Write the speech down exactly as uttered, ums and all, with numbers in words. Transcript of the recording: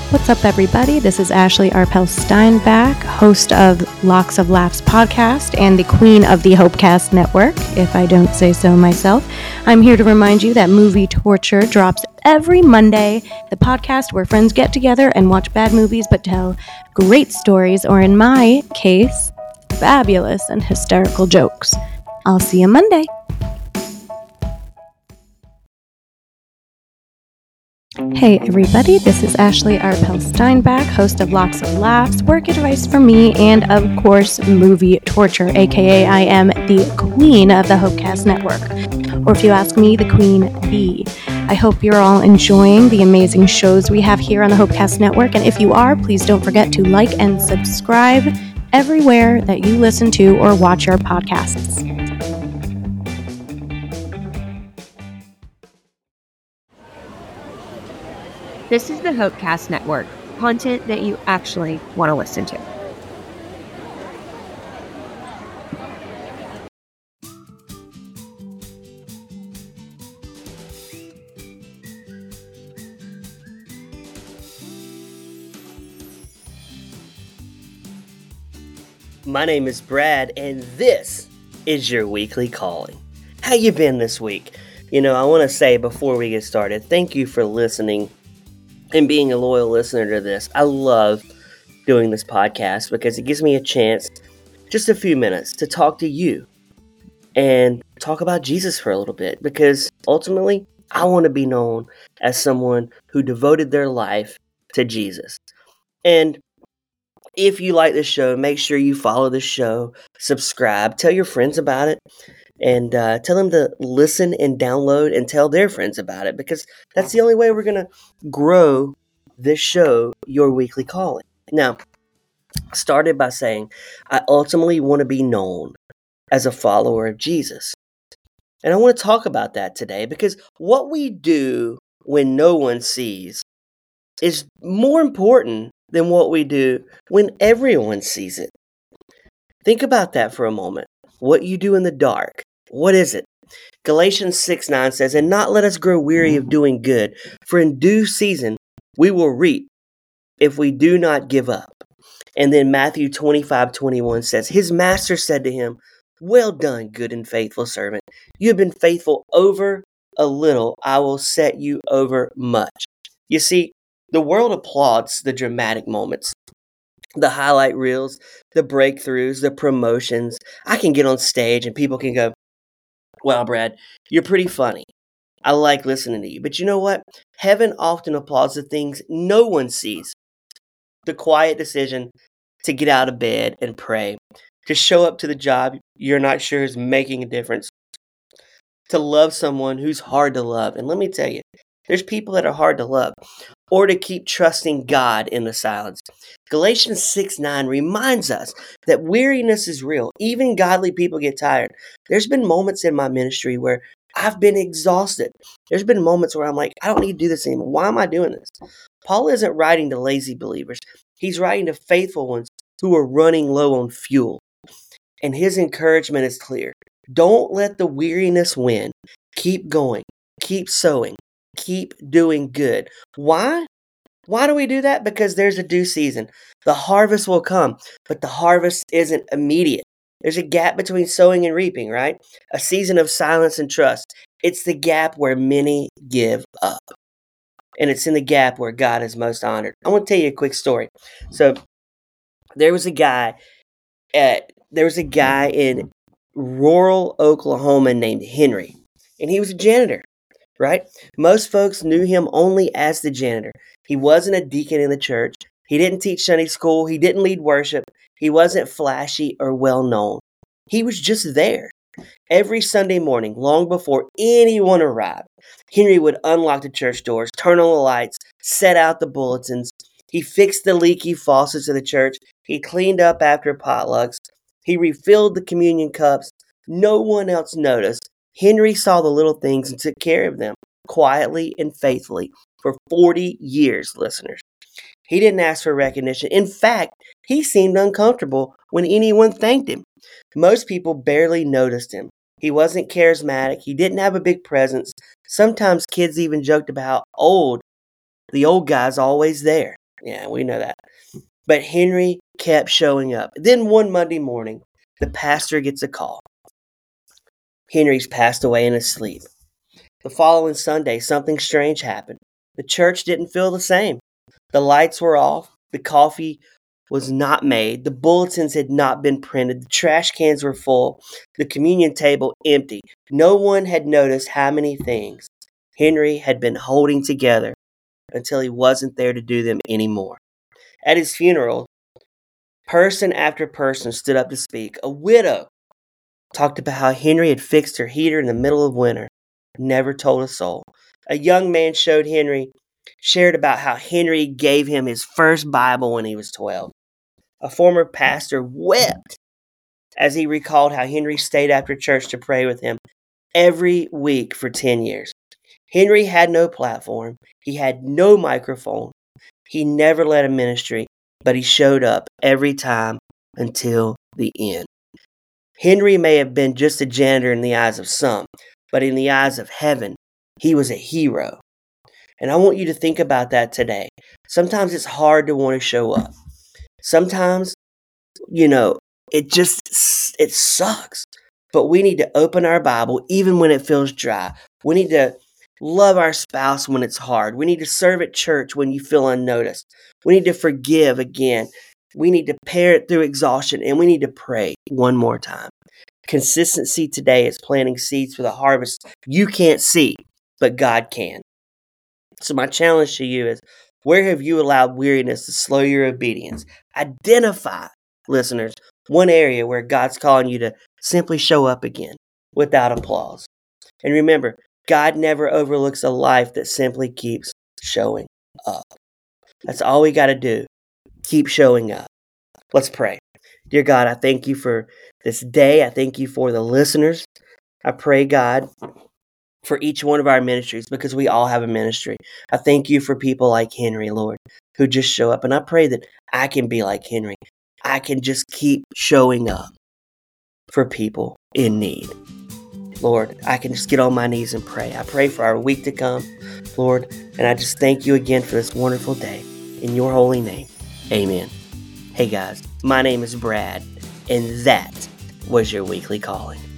What's up, everybody? This is Ashley Arpel Steinbach, host of Locks of Laughs podcast and the queen of the Hopecast Network, if I don't say so myself. I'm here to remind you that Movie Torture drops every Monday, the podcast where friends get together and watch bad movies but tell great stories, or in my case, fabulous and hysterical jokes. I'll see you Monday. Hey everybody, this is Ashley Arpel Steinbach, host of Locks of Laughs, work advice for me, and of course, Movie Torture, aka I am the queen of the Hopecast Network, or if you ask me, the queen bee. I hope you're all enjoying the amazing shows we have here on the Hopecast Network, and if you are, please don't forget to like and subscribe everywhere that you listen to or watch your podcasts. This is the Hopecast Network, content that you actually want to listen to. My name is Brad, and this is your weekly calling. How you been this week? You know, I want to say before we get started, thank you for listening and being a loyal listener to this. I love doing this podcast because it gives me a chance, just a few minutes, to talk to you and talk about Jesus for a little bit, because ultimately I want to be known as someone who devoted their life to Jesus. And if you like this show, make sure you follow the show, subscribe, tell your friends about it, and uh, tell them to listen and download and tell their friends about it, because that's the only way we're going to grow this show, Your Weekly Calling. Now, I started by saying I ultimately want to be known as a follower of Jesus. And I want to talk about that today, because what we do when no one sees is more important than what we do when everyone sees it. Think about that for a moment. What you do in the dark, what is it? Galatians six nine says, "And not let us grow weary of doing good, for in due season we will reap if we do not give up." And then Matthew twenty-five twenty-one says, "His master said to him, 'Well done, good and faithful servant. You have been faithful over a little. I will set you over much.'" You see, the world applauds the dramatic moments, the highlight reels, the breakthroughs, the promotions. I can get on stage and people can go, "Well, Brad, you're pretty funny. I like listening to you." But you know what? Heaven often applauds the things no one sees. The quiet decision to get out of bed and pray, to show up to the job you're not sure is making a difference, to love someone who's hard to love. And let me tell you, there's people that are hard to love. Or to keep trusting God in the silence. Galatians six nine reminds us that weariness is real. Even godly people get tired. There's been moments in my ministry where I've been exhausted. There's been moments where I'm like, I don't need to do this anymore. Why am I doing this? Paul isn't writing to lazy believers. He's writing to faithful ones who are running low on fuel. And his encouragement is clear. Don't let the weariness win. Keep going. Keep sowing. Keep doing good. Why? Why do we do that? Because there's a due season. The harvest will come, but the harvest isn't immediate. There's a gap between sowing and reaping, right? A season of silence and trust. It's the gap where many give up. And it's in the gap where God is most honored. I want to tell you a quick story. So there was a guy at, there was a guy in rural Oklahoma named Henry, and he was a janitor. Right? Most folks knew him only as the janitor. He wasn't a deacon in the church. He didn't teach Sunday school. He didn't lead worship. He wasn't flashy or well known. He was just there. Every Sunday morning, long before anyone arrived, Henry would unlock the church doors, turn on the lights, set out the bulletins. He fixed the leaky faucets of the church. He cleaned up after potlucks. He refilled the communion cups. No one else noticed. Henry saw the little things and took care of them quietly and faithfully for forty years, listeners. He didn't ask for recognition. In fact, he seemed uncomfortable when anyone thanked him. Most people barely noticed him. He wasn't charismatic. He didn't have a big presence. Sometimes kids even joked about how old the old guy's always there. Yeah, we know that. But Henry kept showing up. Then one Monday morning, the pastor gets a call. Henry's passed away in his sleep. The following Sunday, something strange happened. The church didn't feel the same. The lights were off. The coffee was not made. The bulletins had not been printed. The trash cans were full. The communion table empty. No one had noticed how many things Henry had been holding together until he wasn't there to do them anymore. At his funeral, person after person stood up to speak. A widow talked about how Henry had fixed her heater in the middle of winter, never told a soul. A young man showed Henry, shared about how Henry gave him his first Bible when he was twelve. A former pastor wept as he recalled how Henry stayed after church to pray with him every week for ten years. Henry had no platform. He had no microphone. He never led a ministry, but he showed up every time until the end. Henry may have been just a janitor in the eyes of some, but in the eyes of heaven, he was a hero. And I want you to think about that today. Sometimes it's hard to want to show up. Sometimes, you know, it just, it sucks. But we need to open our Bible even when it feels dry. We need to love our spouse when it's hard. We need to serve at church when you feel unnoticed. We need to forgive again. We need to parent through exhaustion, and we need to pray one more time. Consistency today is planting seeds for the harvest you can't see, but God can. So my challenge to you is, where have you allowed weariness to slow your obedience? Identify, listeners, one area where God's calling you to simply show up again without applause. And remember, God never overlooks a life that simply keeps showing up. That's all we got to do. Keep showing up. Let's pray. Dear God, I thank you for this day. I thank you for the listeners. I pray, God, for each one of our ministries, because we all have a ministry. I thank you for people like Henry, Lord, who just show up. And I pray that I can be like Henry. I can just keep showing up for people in need. Lord, I can just get on my knees and pray. I pray for our week to come, Lord, and I just thank you again for this wonderful day. In your holy name, amen. Hey guys, my name is Brad, and that was your weekly calling.